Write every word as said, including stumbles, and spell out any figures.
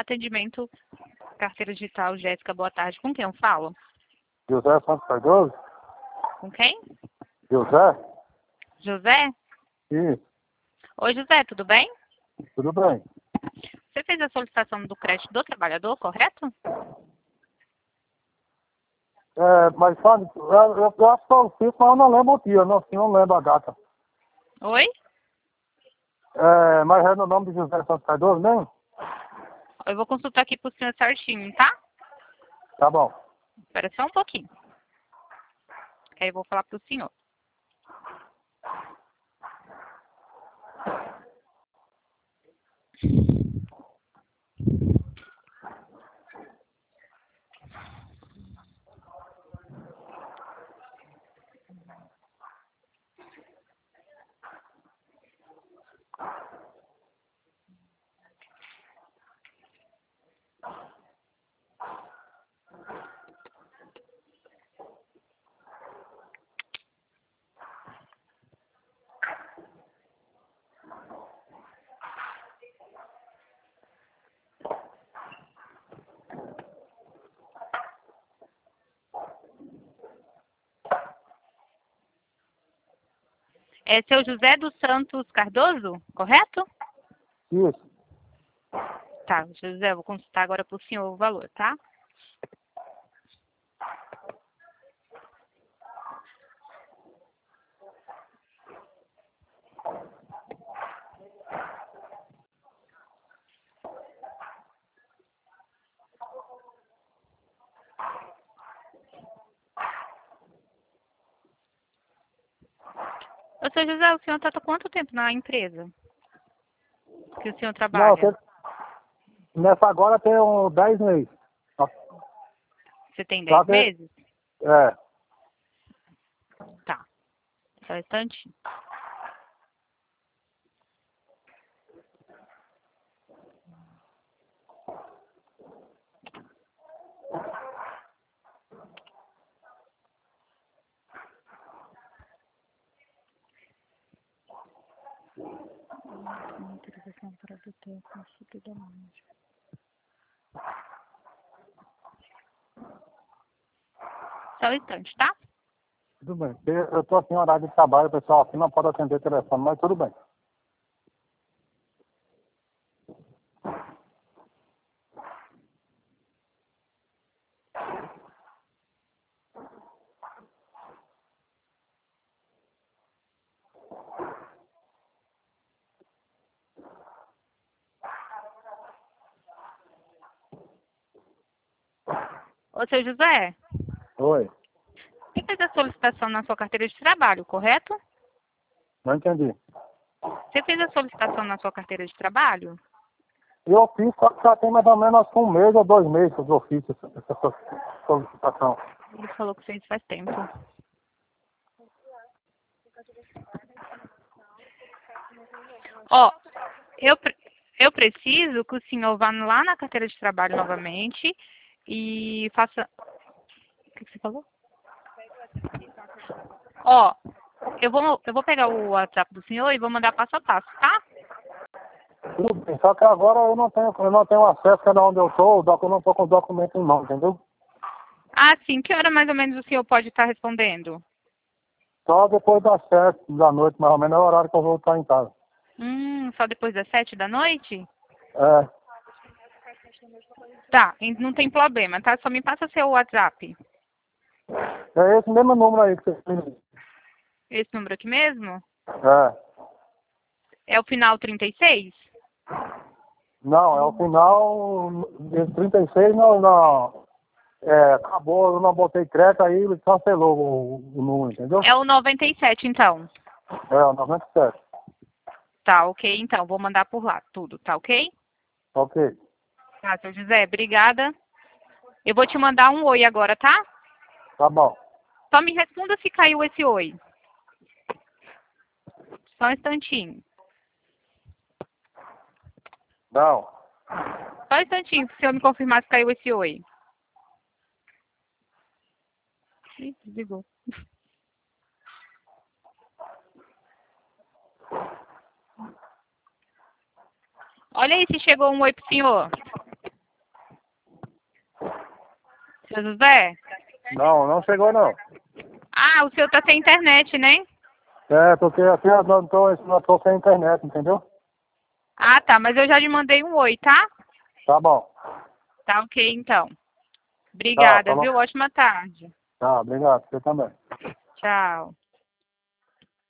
Atendimento, carteira digital, Jéssica, boa tarde. Com quem eu falo? José Santos Cardoso? Com quem? José? José? Isso, Oi, José, tudo bem? tudo bem. Você fez a solicitação do crédito do trabalhador, correto? É, mas sabe, eu, eu, eu acho que eu fiz, mas eu não lembro o dia, não, assim, eu não lembro a data. Oi? É, mas é no nome de José Santos Cardoso mesmo? Eu vou consultar aqui pro senhor certinho, tá? Tá bom. Espera só um pouquinho. Que aí eu vou falar pro senhor. É seu José dos Santos Cardoso, correto? Isso. Tá, José, eu vou consultar agora pro senhor o valor, tá? Ô, seu José, o senhor tá há quanto tempo na empresa que o senhor Não, trabalha? você, nessa agora tem uns dez meses. Você tem Só dez que, meses? é, Tá. Só um instantinho. Autorização para obter consulta da médica. Só um instante, tá? tudo bem. Eu eu tô assim, em horário de trabalho, o pessoal aqui não pode atender o telefone, mas tudo bem. Ô, seu José, Oi, você fez a solicitação na sua carteira de trabalho, correto? não entendi. Você fez a solicitação na sua carteira de trabalho? Eu fiz, só que já tem mais ou menos um mês ou dois meses que eu fiz essa, essa solicitação. Ele falou que fez faz tempo. Ó, eu, pre- eu preciso que o senhor vá lá na carteira de trabalho novamente e faça... O que que você falou? Ó, eu vou, eu vou pegar o WhatsApp do senhor e vou mandar passo a passo, tá? Tudo bem, só que agora eu não tenho, eu não tenho acesso a onde eu estou, eu não estou com o documento em mão, entendeu? Ah, sim. Que hora mais ou menos o senhor pode estar respondendo? Só depois das sete da noite, mais ou menos, é o horário que eu vou estar em casa. Hum, só depois das sete da noite? É, Tá, e não tem problema, tá? Só me passa seu WhatsApp. é esse mesmo número aí que você tem. Esse número aqui mesmo? É, É o final trinta e seis? não, é o final, de trinta e seis, não, não, é, acabou, eu não botei crédito aí, ele cancelou o, o número, entendeu? É o noventa e sete, então. É, o noventa e sete. Tá, ok, então. Vou mandar por lá tudo, tá ok? Ok, Tá, seu José, obrigada. Eu vou te mandar um oi agora, tá? tá bom. Só me responda se caiu esse oi. Só um instantinho. Não, Só um instantinho, se eu me confirmar se caiu esse oi. Ih, desligou. Olha aí se chegou um oi pro senhor. seu José? Não, não chegou não. Ah, o seu tá sem internet, né? É, porque aqui eu não tô, não tô sem internet, entendeu? Ah, tá, mas eu já lhe mandei um oi, tá? Tá bom. Tá ok, então. Tá, Obrigada, falou. viu? Ótima tarde. Tá, obrigado. Você também. Tchau.